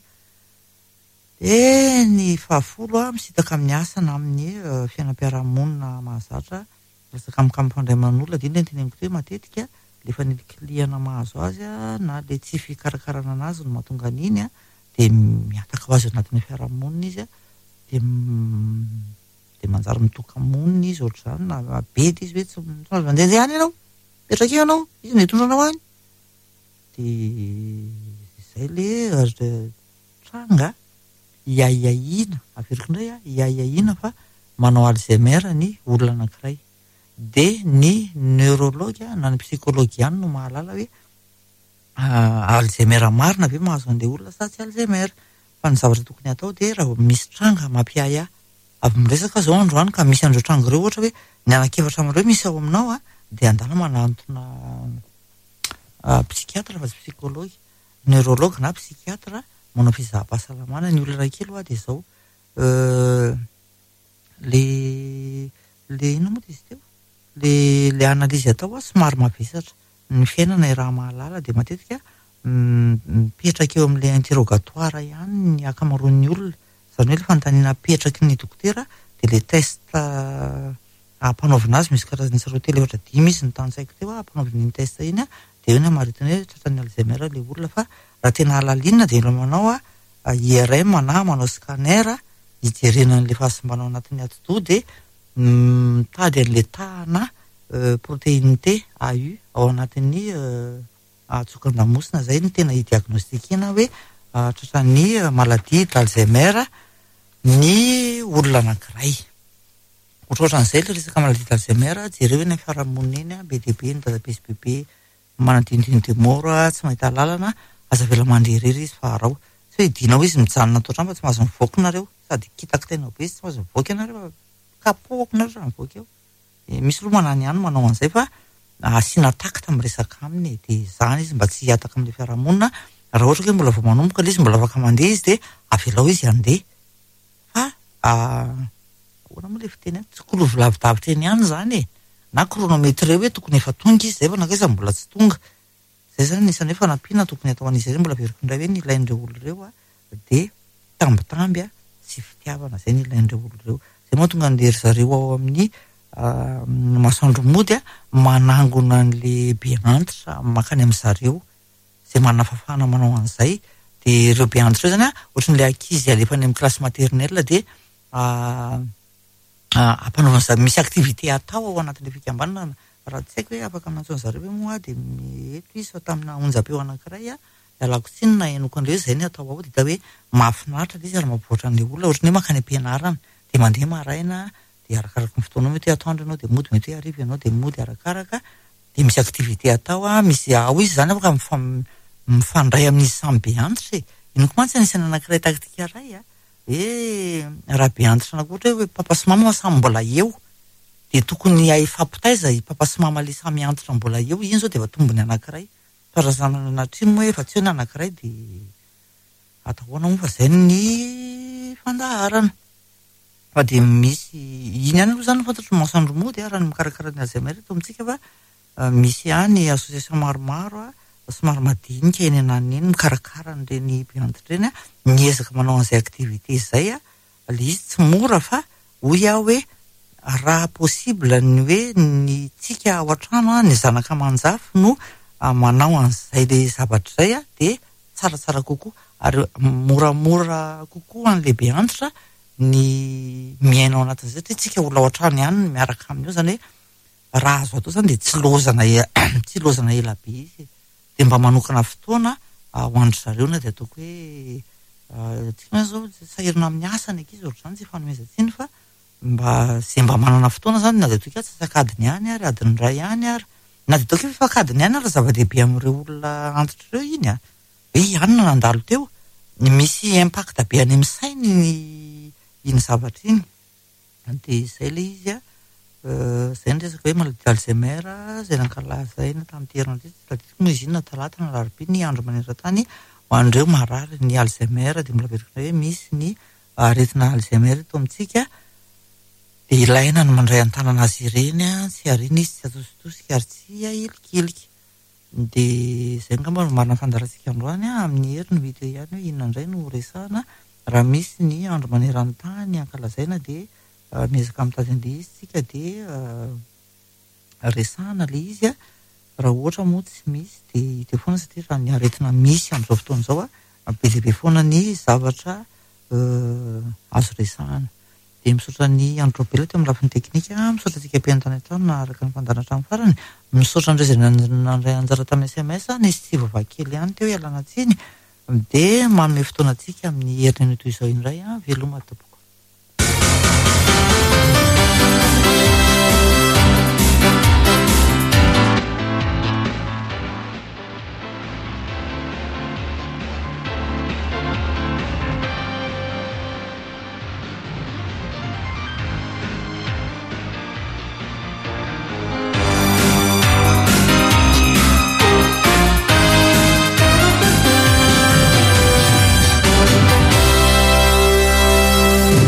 dia ny fahafolo misitaka amin'ny asa na amin'ny fiainam-piarahamonina mahazatra resaka mikamifandray aman'olona dia indray ny teneniko teo matetika le fanilikiliana mahazo azy na le tsy fikarakarana anazy no mahatonga an'iny dia miataka ho azy anatin'ny fiarahamonina izy a dia manjary mitoka-monina izy ohatr'izany na bedy izy hoe tsy mandehandeha any ianao petraka eo ianao izy ny hitondranao any dia izay le tranga iaiaina averiko indray a iaiaina fa manao Alzheimer ny olona anankiray dia ny neurologue na ny psychologiany no mahalala hoe Alzheimer marina ve mahazo an'ilay olona sa tsy Alzheimer fa ny zavatra tokony atao dia raha misy tranga mampiay avy miresaka zao androany ka misy andreo tranga ireo ohatra hoe ny anankefatra amareo misy ao aminao a dia andala manantona psikiatra fa tsy psikology neurologue na psikiatra manao fizaha-pahasalamana ny olona raikely a dia zao le ino moa izy teo le analizy atao a somary mavesatra ny fiainana raha mahalala dia matetika mipetraka eo amin'ilay interrogatoire ihany ny akamaroan'ny olona zany hoe le fanontaniana petraky ny dokotera dia le test ampanaovina azy misy karazany tsaro tele ohatra 5 izy ny tantsaiko teo ampanaovina iny test iny a dia eo ny amaritiny hoe tratran'ny Alzheimer le olona fa raha tena alalinina dia manao IRM na manao scanner hijerenan'le fahasimbanao anatin'ny atidoha dia mitady an'le tahana protéine AU ao anatin'ny atsokan-damosina zay ny tena hidiagnostikina hoe tratran'ny maladie d'Alzheimer ny olona anankiray ohatrohatran'izay le resaka maladie d'Alzheimer jereo eny fiarahamonina eny be dia be ny dadabe sy bebe manadindiny dia mora tsy mahita lalana aza vela mandrehirehry izy fa arao tsy hoe idinao izy mijanona atao trano fa tsy mahazo mivoaka nareo sady kitaka tena be izy tsy mahazo mivoaka ianareo kapohako nareo raha mivoaka eo misy loha manany ihany manao an'izay fa asiana takata miresaka aminy dia izany izy mba tsy hiataka amin'ilay fiarahamonina raha ohatra hoe mbola vao manomboka ilay izy mbola afaka mandeha izy dia avelao izy handeha fa ahoana moa ilay fiteny tsy kolovo lavidavitra eny ihany izany na kronometre hoe tokony efa tonga izy zay fa nakaiza mbola tsy tonga zay zany nisany hoe fanampiana tokony atao an'izy ireo mbola veriko indray hoe ny ilain'ireo olona ireo dia tambitamby sy fitiavana zay ny ilain'ireo olona ireo zay moa tonga andery zareo ao amin'ny masoandro mody manangona an'le be antitra makany amin'ny zareo zay manana fafana manao an'izay dia ireo be antitra zany ohatran'ilay ankizy alefany amin'ny klasy maternelle dia ampanaovana misy activité atao ao anatin'ilay fikambanana raha tsy haiko hoe afaka manatsoana zareo hoe moa dia eto izy tamina onjam-peo anankiray ialako tsiny na enoko an'ilay zay ny atao ao dia hoe mahafinaritra ilay izy ary mampivoatra an'ilay olona ohatran'ny hoe makany am-pianarana dia mandeha maraina dia arakaraka ny fotoana mety atoandro ianao dia mody mety hoe ariva ianao dia mody arakaraka dia misy activité atao misy ao izy zany afaka mifandray amin'izy samy be antitra inoko mantsy anisany anankiray taktika ray raha be antitra anakoatra hoe papa sy mama samy mbola eo dia tokony ifampitaiza papa sy mama le samy antitra mbola eo iny zao dia efa tombony anankiray fa raha zanany anatriny moa efa tsy hoe ny anankiray dia atahoana moa fa zay ny fandaharana fa dia misy iny ihany aloha zany fantatro masoandro mody raha ny mikarakara ny Alzheimer eto amintsika fa misy ihany association maromaro somary madinika eny anany eny mikarakara n'ireny be antitra ireny miezaka manao an'izay activité izay le izy tsy mora fa hoy hoe raha possible ny hoe ny tsika ao an-trano ny zanaka aman-jafy no manao an'izay le zavatra izay dia tsaratsara kokoa ary moramora kokoa an'le be antitra ny miainao anatin'izay dia tsika olona ao an-trano ihany miaraka amin'io zany hoe raha azo atao zany dia tsy lozana ela be izy dia mba manokana fotoana ho andry zareo na dia ataoko hoe tsika zao sahirana amin'ny asany ankizy ohatr'izany tsy fanomezantsiny fa zay mba manana fotoana zany na dia ataoko atsasakadiny ihany ary adiny ray ihany ary na dia ataoko hoe fakadiny ihany ary zava-dehibe amin'ireo olona antitra ireo iny hoe ihany na nandalo teo misy impact be any amin'ny sainy iny zavatra iny dia izay le izy zay ny resaka hoe maladie d'Alzheimer zay nankalazaina tamin'ny terina tetsika moa izy iny na talata na alarobia ny andro maneran-tany ho an'ireo marary ny Alzheimer dia mbola verina hoe misy ny aretina Alzheimer eto amintsika dia ilaina ny mandray an-tanana azy ireny tsy ariana izy tsy atositosika ary tsy ahilikilika dia zay ngamba no marina fandarantsika androany amin'ny herin'ny video ihany hoe inona indray no resahana raha misy ny andro maneran-tany ankalazaina dia miezaka mitady an'ilay izy tsika dia resahana ilay izy raha ohatra moa tsy misy dia hita foana satria raha ny aretina misy amin'izao fotoana izao be lehibe foana ny zavatra azo resahana. Dia misaotra ny androbela teo amin'ny lafiny teknika, misaotra antsika mpianatany an-trano na araka ny fandaratra amin'ny farany, misaotra andrezana nandray anjara tamin'ny SMS nisy tsy vavakely ihany teo ialana tsiny, dia manome fotoana antsika amin'ny herinana toy izao indray veloma tompoko.